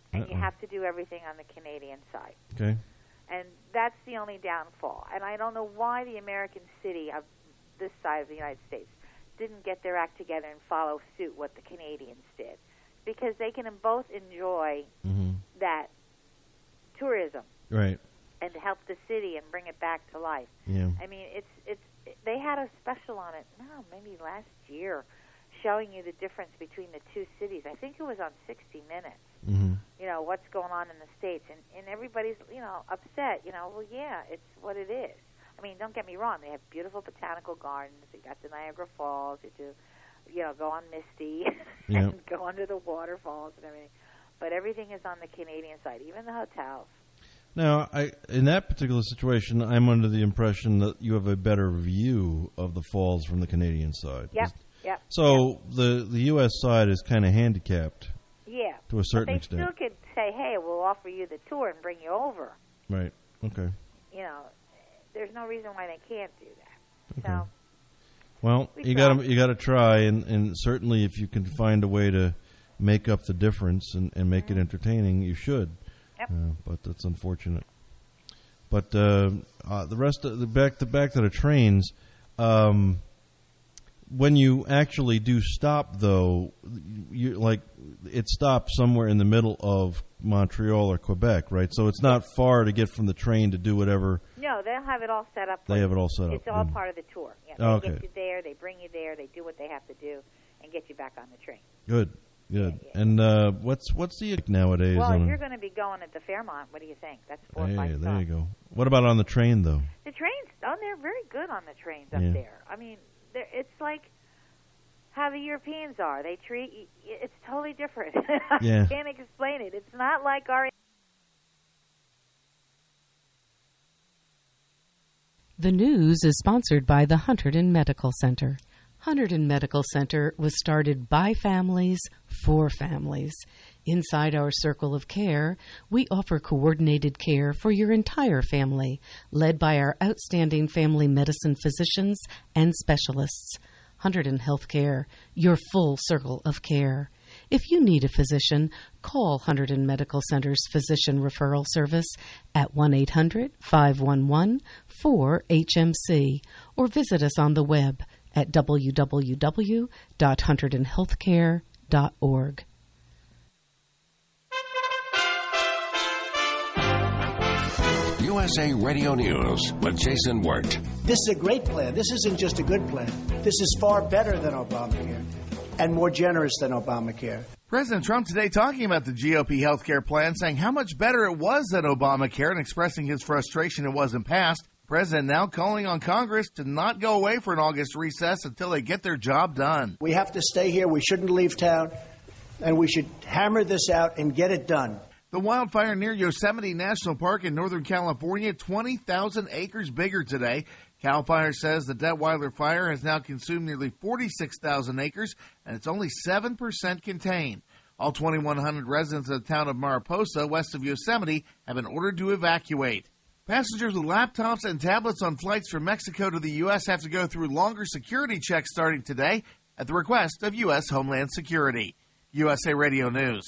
and Uh-oh. you have to do everything on the Canadian side. Okay. And that's the only downfall. And I don't know why the American city of this side of the United States didn't get their act together and follow suit what the Canadians did, because they can both enjoy mm-hmm. that tourism. Right. And help the city and bring it back to life. Yeah. I mean, it's it's they had a special on it. No, maybe last year, showing you the difference between the two cities. I think it was on sixty minutes. Mm-hmm. You know what's going on in the States, and and everybody's you know upset. You know, well, yeah, it's what it is. I mean, don't get me wrong. They have beautiful botanical gardens. You got the Niagara Falls. You do, you know, go on Misty Yep. and go under the waterfalls and everything. But everything is on the Canadian side, even the hotels. Now, I, in that particular situation, I'm under the impression that you have a better view of the falls from the Canadian side. Yep, yep. So yep. the the U S side is kind of handicapped. Yeah. To a certain but they extent. still could say, hey, we'll offer you the tour and bring you over. Right. Okay. You know, there's no reason why they can't do that. Okay. So, well, we you try. got to you got to try, and, and certainly if you can find a way to make up the difference and, and make mm-hmm. it entertaining, you should. Yep. Uh, but that's unfortunate. But uh, uh, the rest of the back to back to the trains. Um, when you actually do stop, though, you like it stops somewhere in the middle of Montreal or Quebec, right? So it's not far to get from the train to do whatever. no, they'll have it all set up. They have it all set up. It's all Mm. part of the tour. Yeah, they Oh, okay. get you there, they bring you there, they do what they have to do, and get you back on the train. Good, good. And uh, what's what's the nowadays? Well, on if a- you're going to be going at the Fairmont, what do you think? That's four Hey, or five there you stops. go. What about on the train, though? The trains, oh, they're very good on the trains up Yeah. there. I mean, they're- it's like how the Europeans are. They treat y- it's totally different. Yeah. I can't explain it. It's not like our. The news is sponsored by the Hunterdon Medical Center. Hunterdon Medical Center was started by families for families. Inside our circle of care, we offer coordinated care for your entire family, led by our outstanding family medicine physicians and specialists. Hunterdon Healthcare, your full circle of care. If you need a physician, call Hunterdon Medical Center's Physician Referral Service at one eight hundred, five one one, four H M C or visit us on the web at w w w dot hunterdon healthcare dot org. U S A Radio News with Jason Wirt. This is a great plan. This isn't just a good plan. This is far better than Obamacare and more generous than Obamacare. President Trump today talking about the G O P health care plan, saying how much better it was than Obamacare and expressing his frustration it wasn't passed. The president now calling on Congress to not go away for an August recess until they get their job done. We have to stay here. We shouldn't leave town. And we should hammer this out and get it done. The wildfire near Yosemite National Park in Northern California, twenty thousand acres bigger today. CAL FIRE says the Detweiler fire has now consumed nearly forty-six thousand acres, and it's only seven percent contained. All twenty-one hundred residents of the town of Mariposa, west of Yosemite, have been ordered to evacuate. Passengers with laptops and tablets on flights from Mexico to the U S have to go through longer security checks starting today at the request of U S Homeland Security. U S A Radio News.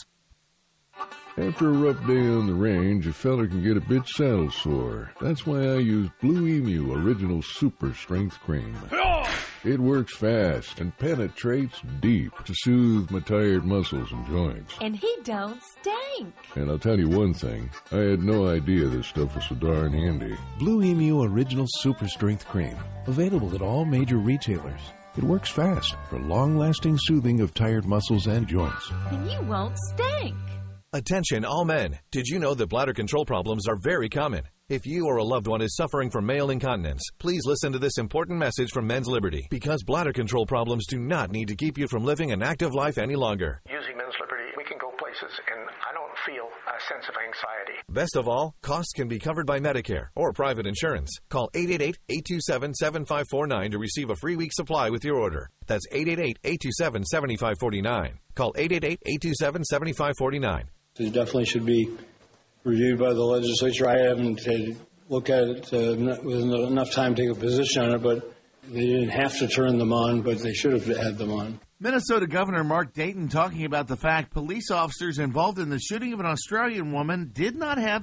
After a rough day on the range, a feller can get a bit saddle sore. That's why I use Blue Emu Original Super Strength Cream. It works fast and penetrates deep to soothe my tired muscles and joints. And he don't stink. And I'll tell you one thing, I had no idea this stuff was so darn handy. Blue Emu Original Super Strength Cream. Available at all major retailers. It works fast for long-lasting soothing of tired muscles and joints. And you won't stink. Attention all men. Did you know that bladder control problems are very common? If you or a loved one is suffering from male incontinence, please listen to this important message from Men's Liberty, because bladder control problems do not need to keep you from living an active life any longer. Using Men's Liberty, we can go places, and I don't feel a sense of anxiety. Best of all, costs can be covered by Medicare or private insurance. Call eight eight eight, eight two seven, seven five four nine to receive a free week supply with your order. That's eight eight eight, eight two seven, seven five four nine. Call eight eight eight, eight two seven, seven five four nine. It definitely should be reviewed by the legislature. I haven't had to look at it uh, with enough time to take a position on it, but They didn't have to turn them on, but they should have had them on. Minnesota Governor Mark Dayton talking about the fact police officers involved in the shooting of an Australian woman did not have